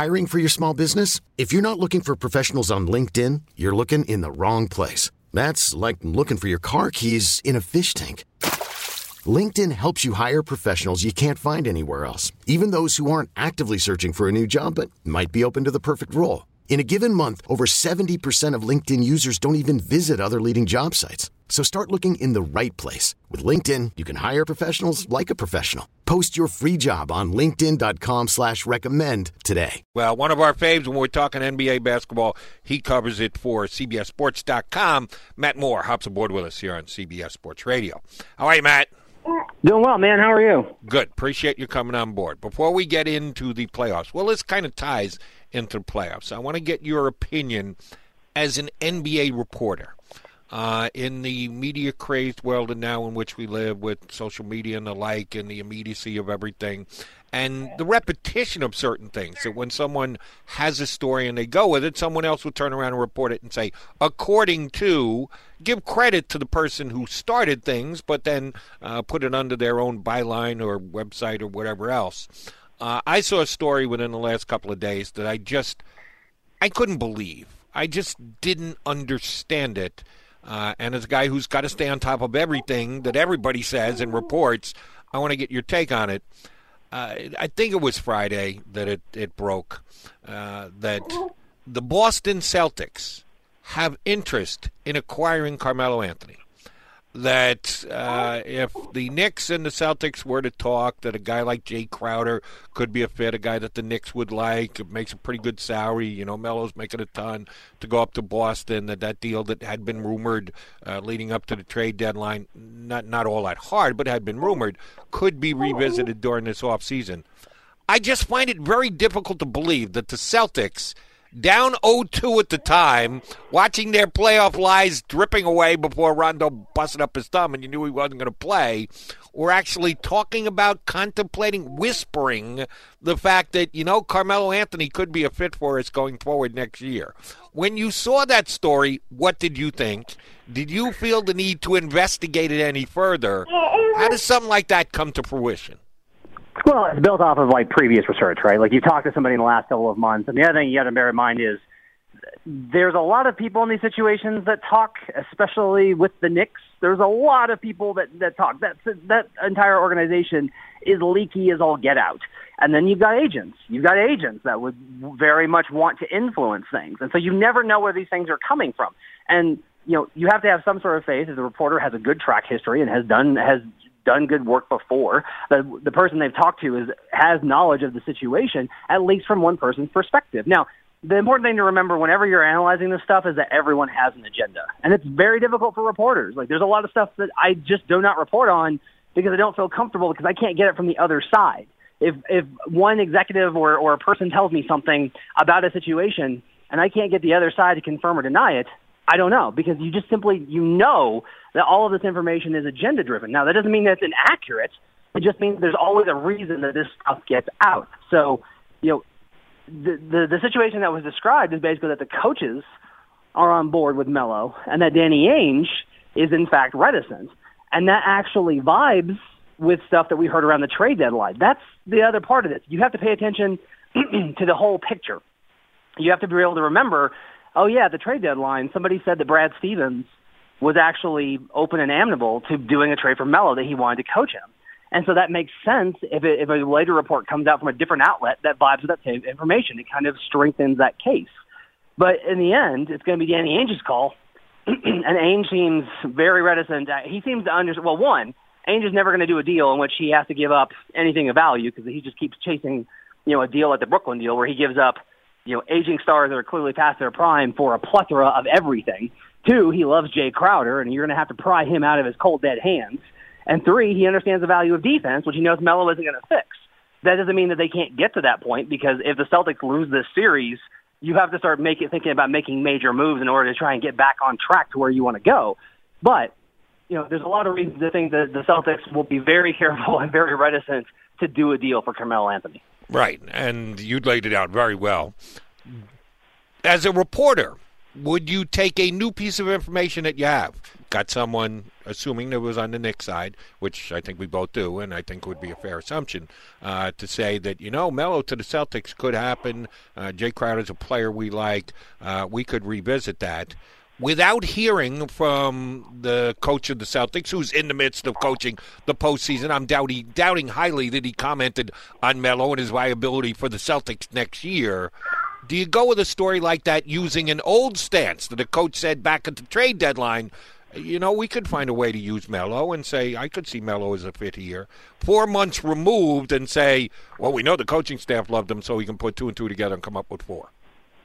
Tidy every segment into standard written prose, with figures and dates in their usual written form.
Hiring for your small business? If you're not looking for professionals on LinkedIn, you're looking in the wrong place. That's like looking for your car keys in a fish tank. LinkedIn helps you hire professionals you can't find anywhere else, even those who aren't actively searching for a new job but might be open to the perfect role. In a given month, over 70% of LinkedIn users don't even visit other leading job sites. So start looking in the right place. With LinkedIn, you can hire professionals like a professional. Post your free job on linkedin.com/recommend today. Well, one of our faves when we're talking NBA basketball, he covers it for CBSSports.com. Matt Moore hops aboard with us here on CBS Sports Radio. How are you, Matt? Doing well, man. How are you? Good. Appreciate you coming on board. Before we get into the playoffs, well, this kind of ties into the playoffs. I want to get your opinion as an NBA reporter. In the media-crazed world and now in which we live with social media and the like and the immediacy of everything and the repetition of certain things, that when someone has a story and they go with it, someone else will turn around and report it and say, according to, give credit to the person who started things, but then put it under their own byline or website or whatever else. I saw a story within the last couple of days that I couldn't believe. I just didn't understand it. And as a guy who's got to stay on top of everything that everybody says and reports, I want to get your take on it. I think it was Friday that it broke, that the Boston Celtics have interest in acquiring Carmelo Anthony. That if the Knicks and the Celtics were to talk, that a guy like Jay Crowder could be a fit, a guy that the Knicks would like. It makes a pretty good salary. You know, Melo's making a ton to go up to Boston. That deal that had been rumored leading up to the trade deadline, not all that hard, but had been rumored, could be revisited during this offseason. I just find it very difficult to believe that the Celtics, down 0-2 at the time, watching their playoff lies dripping away before Rondo busted up his thumb and you knew he wasn't going to play, were actually talking about, contemplating, whispering the fact that, you know, Carmelo Anthony could be a fit for us going forward next year. When you saw that story, what did you think? Did you feel the need to investigate it any further? How does something like that come to fruition? Well, it's built off of, like, previous research, right? Like, you've talked to somebody in the last couple of months, and the other thing you got to bear in mind is there's a lot of people in these situations that talk, especially with the Knicks. There's a lot of people that talk. That entire organization is leaky as all get out. And then you've got agents. You've got agents that would very much want to influence things. And so you never know where these things are coming from. And, you know, you have to have some sort of faith if the reporter has a good track history and has done good work before. The person they've talked to has knowledge of the situation, at least from one person's perspective. Now, the important thing to remember whenever you're analyzing this stuff is that everyone has an agenda. And it's very difficult for reporters. Like, there's a lot of stuff that I just do not report on because I don't feel comfortable because I can't get it from the other side. If one executive or a person tells me something about a situation and I can't get the other side to confirm or deny it, I don't know, because you just simply, you know that all of this information is agenda-driven. Now, that doesn't mean that it's inaccurate. It just means there's always a reason that this stuff gets out. So, you know, the situation that was described is basically that the coaches are on board with Melo and that Danny Ainge is, in fact, reticent. And that actually vibes with stuff that we heard around the trade deadline. That's the other part of this. You have to pay attention to the whole picture. You have to be able to remember, oh, yeah, the trade deadline, somebody said that Brad Stevens was actually open and amenable to doing a trade for Melo, that he wanted to coach him. And so that makes sense if a later report comes out from a different outlet that vibes with that same information. It kind of strengthens that case. But in the end, it's going to be Danny Ainge's call. And Ainge seems very reticent. He seems to understand, well, one, Ainge is never going to do a deal in which he has to give up anything of value because he just keeps chasing, you know, a deal like the Brooklyn deal where he gives up, you know, aging stars that are clearly past their prime for a plethora of everything. Two, he loves Jay Crowder, and you're going to have to pry him out of his cold, dead hands. And three, he understands the value of defense, which he knows Melo isn't going to fix. That doesn't mean that they can't get to that point, because if the Celtics lose this series, you have to start thinking about making major moves in order to try and get back on track to where you want to go. But, you know, there's a lot of reasons to think that the Celtics will be very careful and very reticent to do a deal for Carmelo Anthony. Right, and you laid it out very well. As a reporter, would you take a new piece of information that you have? Got someone assuming it was on the Knicks side, which I think we both do, and I think would be a fair assumption, to say that, Melo to the Celtics could happen. Jay Crowder's a player we like. We could revisit that. Without hearing from the coach of the Celtics, who's in the midst of coaching the postseason, I'm doubting highly that he commented on Melo and his viability for the Celtics next year. Do you go with a story like that using an old stance that a coach said back at the trade deadline, we could find a way to use Melo, and say, I could see Melo as a fit here. 4 months removed, and say, well, we know the coaching staff loved him, so he can put 2 and 2 together and come up with 4.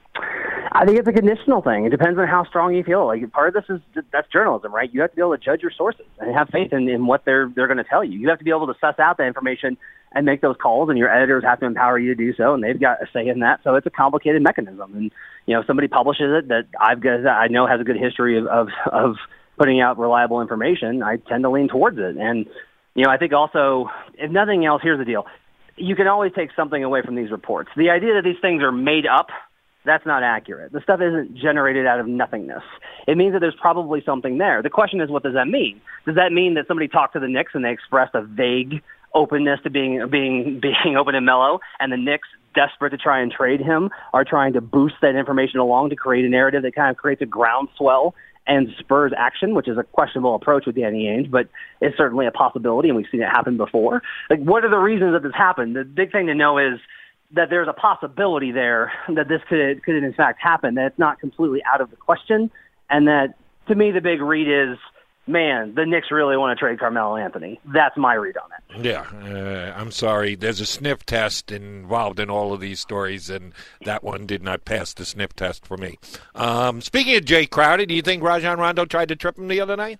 I think it's a conditional thing. It depends on how strong you feel. Like, part of this that's journalism, right? You have to be able to judge your sources and have faith in what they're going to tell you. You have to be able to suss out that information and make those calls, and your editors have to empower you to do so, and they've got a say in that. So it's a complicated mechanism. And if somebody publishes it that I know has a good history of putting out reliable information, I tend to lean towards it. And I think also, if nothing else, here's the deal: you can always take something away from these reports. The idea that these things are made up, that's not accurate. The stuff isn't generated out of nothingness. It means that there's probably something there. The question is, what does that mean? Does that mean that somebody talked to the Knicks and they expressed a vague openness to being open to Melo, and the Knicks, desperate to try and trade him, are trying to boost that information along to create a narrative that kind of creates a groundswell and spurs action, which is a questionable approach with Danny Ainge, but it's certainly a possibility, and we've seen it happen before. Like, what are the reasons that this happened? The big thing to know is that there's a possibility there that this could in fact happen, that it's not completely out of the question, and that, to me, the big read is, man, the Knicks really want to trade Carmelo Anthony. That's my read on it. Yeah, I'm sorry. There's a sniff test involved in all of these stories, and that one did not pass the sniff test for me. Speaking of Jay Crowder, do you think Rajon Rondo tried to trip him the other night?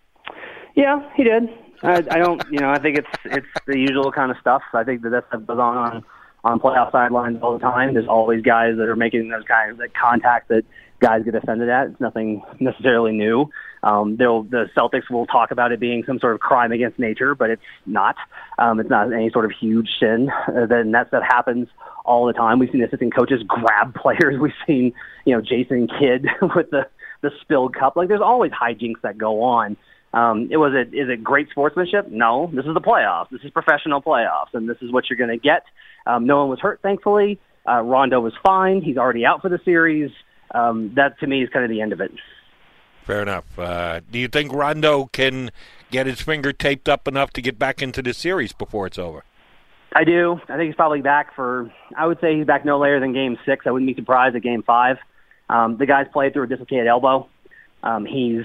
Yeah, he did. I don't, I think it's the usual kind of stuff. I think that stuff goes on playoff sidelines all the time. There's always guys that are making those kinds of contact that guys get offended at. It's nothing necessarily new. The Celtics will talk about it being some sort of crime against nature, but it's not. It's not any sort of huge sin. Then that stuff happens all the time. We've seen assistant coaches grab players. We've seen, Jason Kidd with the spilled cup. Like, there's always hijinks that go on. Is it great sportsmanship? No. This is the playoffs. This is professional playoffs, and this is what you're going to get. No one was hurt, thankfully. Rondo was fine. He's already out for the series. That, to me, is kind of the end of it. Fair enough. Do you think Rondo can get his finger taped up enough to get back into the series before it's over? I do. I think he's probably back I would say he's back no later than Game 6. I wouldn't be surprised at Game 5. The guy's played through a dislocated elbow. He's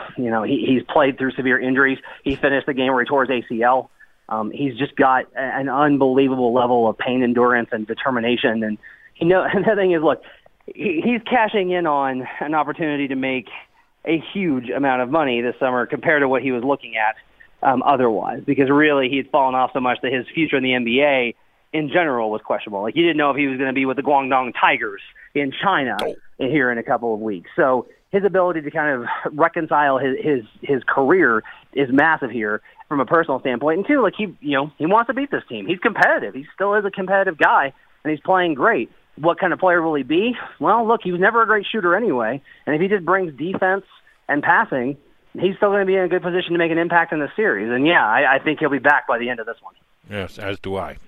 played through severe injuries. He finished the game where he tore his ACL. He's just got an unbelievable level of pain endurance and determination. And and the thing is, look, he's cashing in on an opportunity to make a huge amount of money this summer compared to what he was looking at otherwise, because really he'd fallen off so much that his future in the NBA in general was questionable. Like, you didn't know if he was going to be with the Guangdong Tigers in China here in a couple of weeks. So his ability to kind of reconcile his career is massive here from a personal standpoint. And two, like, he wants to beat this team. He's competitive. He still is a competitive guy, and he's playing great. What kind of player will he be? Well, look, he was never a great shooter anyway, and if he just brings defense and passing, he's still going to be in a good position to make an impact in the series. And yeah, I think he'll be back by the end of this one. Yes, as do I.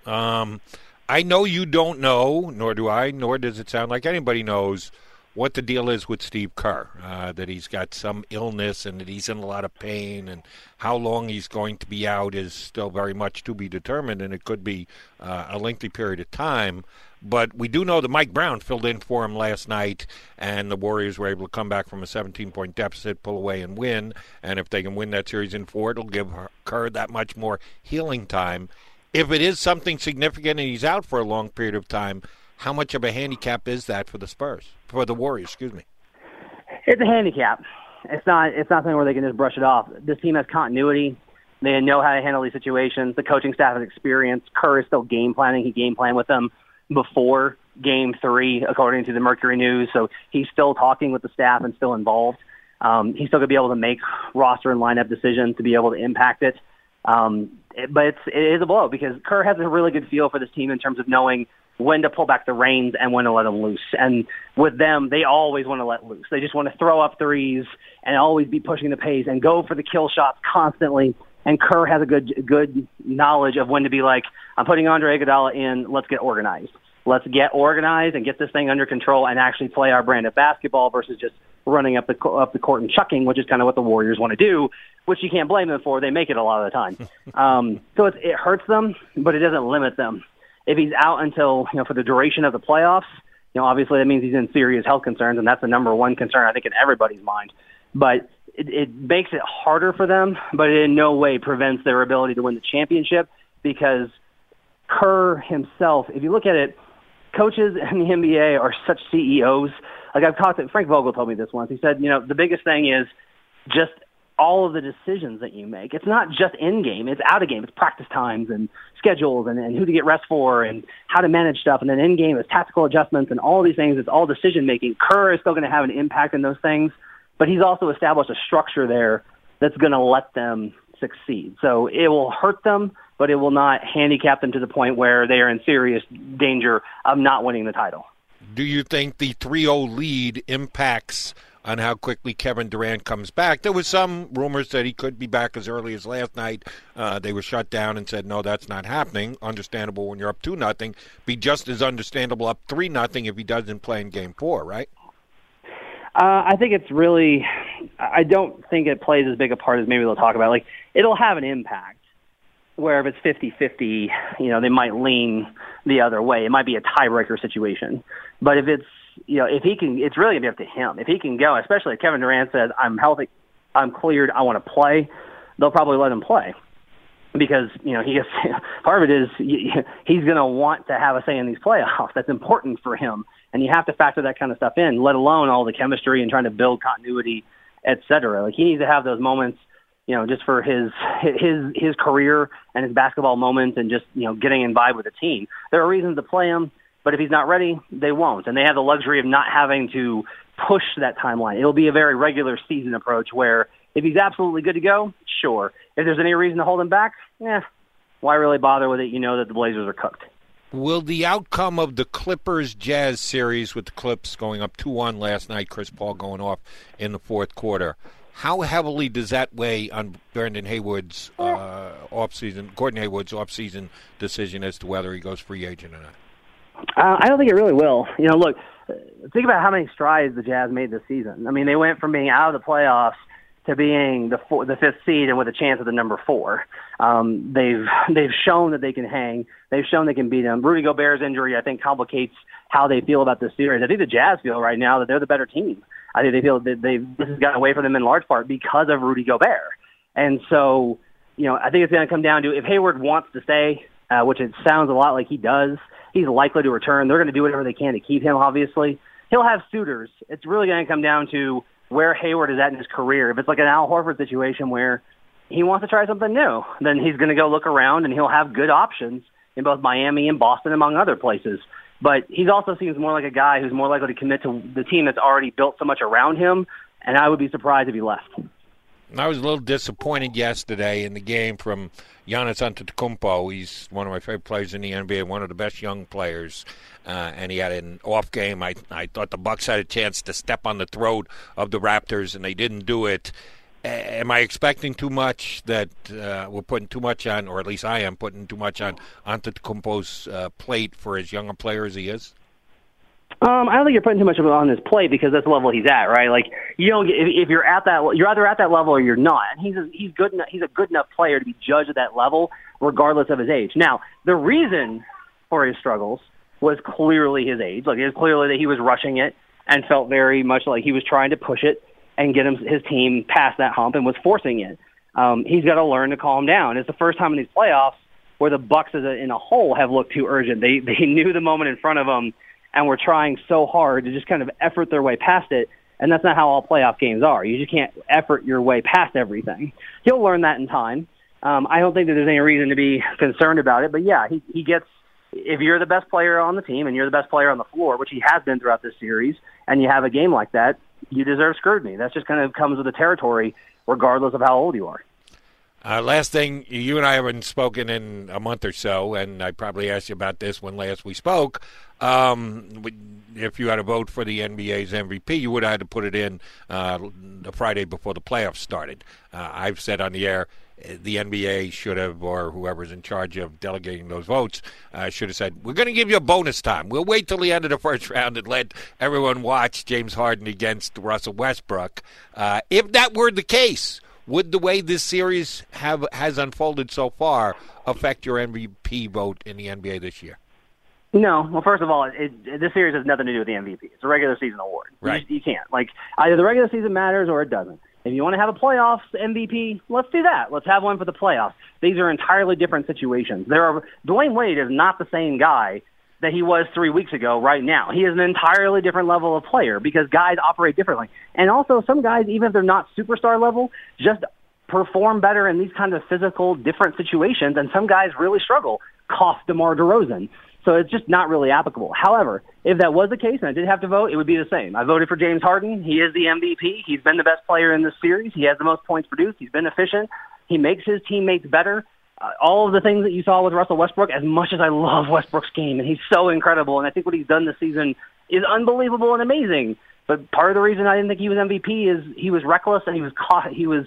I know you don't know, nor do I, nor does it sound like anybody knows what the deal is with Steve Kerr, that he's got some illness and that he's in a lot of pain, and how long he's going to be out is still very much to be determined, and it could be a lengthy period of time. But we do know that Mike Brown filled in for him last night, and the Warriors were able to come back from a 17-point deficit, pull away, and win. And if they can win that series in 4, it'll give Kerr that much more healing time. If it is something significant and he's out for a long period of time, how much of a handicap is that for the Warriors, excuse me? It's a handicap. It's not something where they can just brush it off. This team has continuity. They know how to handle these situations. The coaching staff has experience. Kerr is still game planning. He game planned with them before Game 3, according to the Mercury News. So he's still talking with the staff and still involved. He's still going to be able to make roster and lineup decisions to be able to impact it. But it is a blow because Kerr has a really good feel for this team in terms of knowing when to pull back the reins and when to let them loose. And with them, they always want to let loose. They just want to throw up threes and always be pushing the pace and go for the kill shots constantly. And Kerr has a good knowledge of when to be like, I'm putting Andre Iguodala in, let's get organized. Let's get organized and get this thing under control and actually play our brand of basketball versus just running up the court and chucking, which is kind of what the Warriors want to do, which you can't blame them for. They make it a lot of the time. So it hurts them, but it doesn't limit them. If he's out until, for the duration of the playoffs, obviously that means he's in serious health concerns, and that's the number one concern, I think, in everybody's mind. But it makes it harder for them, but it in no way prevents their ability to win the championship, because Kerr himself, if you look at it, coaches in the NBA are such CEOs. Like Frank Vogel told me this once. He said, the biggest thing is just all of the decisions that you make. It's not just in game; it's out of game. It's practice times and schedules and who to get rest for and how to manage stuff. And then in game is tactical adjustments and all these things. It's all decision making. Kerr is still going to have an impact in those things, but he's also established a structure there that's going to let them succeed. So it will hurt them, but it will not handicap them to the point where they are in serious danger of not winning the title. Do you think the 3-0 lead impacts on how quickly Kevin Durant comes back? There was some rumors that he could be back as early as last night. They were shut down and said, no, that's not happening. Understandable when you're up 2-0. Be just as understandable up 3-0 if he doesn't play in Game 4, right? I think it's really – I don't think it plays as big a part as maybe they'll talk about. Like, it'll have an impact where if it's 50-50, they might lean the other way. It might be a tiebreaker situation. But if it's, if he can, it's really going to be up to him. If he can go, especially if Kevin Durant says, I'm healthy, I'm cleared, I want to play, they'll probably let him play. Because, he gets, part of it is he's going to want to have a say in these playoffs. That's important for him. And you have to factor that kind of stuff in, let alone all the chemistry and trying to build continuity, et cetera. Like, he needs to have those moments, just for his career and his basketball moments and just, getting in vibe with the team. There are reasons to play him, but if he's not ready, they won't. And they have the luxury of not having to push that timeline. It'll be a very regular season approach where if he's absolutely good to go, sure. If there's any reason to hold him back, why really bother with it? You know that the Blazers are cooked. Will the outcome of the Clippers-Jazz series with the Clips going up 2-1 last night, Chris Paul going off in the fourth quarter, how heavily does that weigh on Gordon Hayward's off-season decision as to whether he goes free agent or not? I don't think it really will. Look, think about how many strides the Jazz made this season. I mean, they went from being out of the playoffs to being the fifth seed and with a chance at the number 4. They've shown that they can hang. They've shown they can beat them. Rudy Gobert's injury, I think, complicates how they feel about this series. I think the Jazz feel right now that they're the better team. I think they feel that this has gotten away from them in large part because of Rudy Gobert. And so, I think it's going to come down to if Hayward wants to stay, which it sounds a lot like he does, he's likely to return. They're going to do whatever they can to keep him, obviously. He'll have suitors. It's really going to come down to where Hayward is at in his career. If it's like an Al Horford situation where he wants to try something new, then he's going to go look around and he'll have good options in both Miami and Boston, among other places. But he also seems more like a guy who's more likely to commit to the team that's already built so much around him, and I would be surprised if he left. I was a little disappointed yesterday in the game from Giannis Antetokounmpo. He's one of my favorite players in the NBA, one of the best young players, and he had an off game. I thought the Bucks had a chance to step on the throat of the Raptors, and they didn't do it. Am I expecting too much that we're putting too much on, or at least I am putting too much on Antetokounmpo's plate for as young a player as he is? I don't think you're putting too much on his plate because that's the level he's at, right? Like, you don't get, if you're at that, you're either at that level or you're not. And he's good enough. He's a good enough player to be judged at that level, regardless of his age. Now, the reason for his struggles was clearly his age. Like, it was clearly that he was rushing it and felt very much like he was trying to push it and get his team past that hump and was forcing it. He's got to learn to calm down. It's the first time in these playoffs where the Bucks in a whole have looked too urgent. They knew the moment in front of them and were trying so hard to just kind of effort their way past it, and that's not how all playoff games are. You just can't effort your way past everything. He'll learn that in time. I don't think that there's any reason to be concerned about it, but yeah, he gets, if you're the best player on the team and you're the best player on the floor, which he has been throughout this series, and you have a game like that, you deserve scrutiny. That just kind of comes with the territory, regardless of how old you are. Last thing, you and I haven't spoken in a month or so, and I probably asked you about this when last we spoke. If you had to vote for the NBA's MVP, you would have had to put it in the Friday before the playoffs started. I've said on the air the NBA should have, or whoever's in charge of delegating those votes, should have said, we're going to give you a bonus time. We'll wait till the end of the first round and let everyone watch James Harden against Russell Westbrook. If that were the case, would the way this series has unfolded so far affect your MVP vote in the NBA this year? No. Well, first of all, this series has nothing to do with the MVP. It's a regular season award. Right. You can't. Like, either the regular season matters or it doesn't. If you want to have a playoffs MVP, let's do that. Let's have one for the playoffs. These are entirely different situations. Dwayne Wade is not the same guy that he was 3 weeks ago right now. He is an entirely different level of player because guys operate differently. And also some guys, even if they're not superstar level, just perform better in these kind of physical, different situations, and some guys really struggle. Cost DeMar DeRozan. So it's just not really applicable. However, if that was the case and I did have to vote, it would be the same. I voted for James Harden. He is the MVP. He's been the best player in this series. He has the most points produced. He's been efficient. He makes his teammates better. All of the things that you saw with Russell Westbrook, as much as I love Westbrook's game, and he's so incredible, and I think what he's done this season is unbelievable and amazing. But part of the reason I didn't think he was MVP is he was reckless, and he was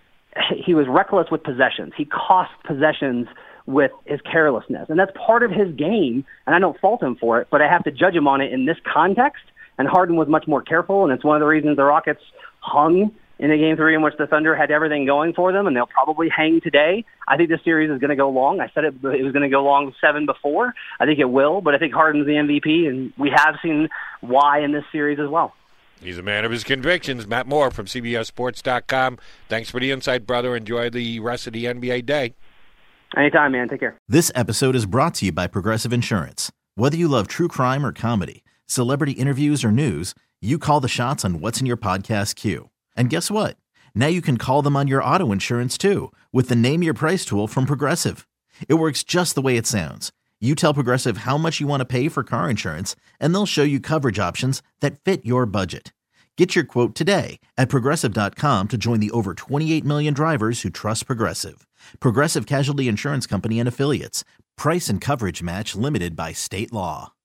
reckless with possessions. He cost possessions with his carelessness, and that's part of his game, and I don't fault him for it, but I have to judge him on it in this context, and Harden was much more careful, and it's one of the reasons the Rockets hung in a Game 3 in which the Thunder had everything going for them, and they'll probably hang today. I think this series is going to go long. I said it was going to go long 7 before. I think it will, but I think Harden's the MVP, and we have seen why in this series as well. He's a man of his convictions. Matt Moore from CBSSports.com. Thanks for the insight, brother. Enjoy the rest of the NBA day. Anytime, man. Take care. This episode is brought to you by Progressive Insurance. Whether you love true crime or comedy, celebrity interviews or news, you call the shots on what's in your podcast queue. And guess what? Now you can call them on your auto insurance too with the Name Your Price tool from Progressive. It works just the way it sounds. You tell Progressive how much you want to pay for car insurance, and they'll show you coverage options that fit your budget. Get your quote today at Progressive.com to join the over 28 million drivers who trust Progressive. Progressive Casualty Insurance Company and Affiliates. Price and coverage match limited by state law.